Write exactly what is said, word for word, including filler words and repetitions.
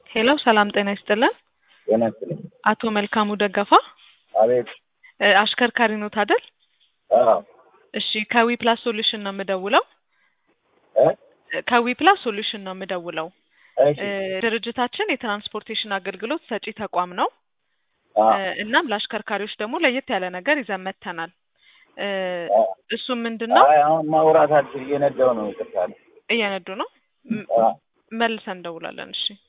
ሄሎ ሰላም ጤና ይስጥልን። ጤና ይስጥልኝ። አቶ መልካሙ ደገፋ አቤት። አሽከርካሪ ኖት አይደል? አዎ። እሺ ከዊ ፕላስ ሶሉሽን ነው የምደውለው። እ ከዊ ፕላስ ሶሉሽን ነው የምደውለው። እሺ። ድርጅታችን የትራንስፖርቴሽን አገልግሎት ሰጪ ተቋም ነው። አዎ። እናም ለአሽከርካሪዎች ደግሞ ለየት ያለ ነገር ይዘን መጥተናል። እሱም ምንድነው? አይ አሁን ማውራታችን እየነዳው ነው። ይቅርታ። እየነዱ ነው። አዎ። መልሰን እንደውላለን። እሺ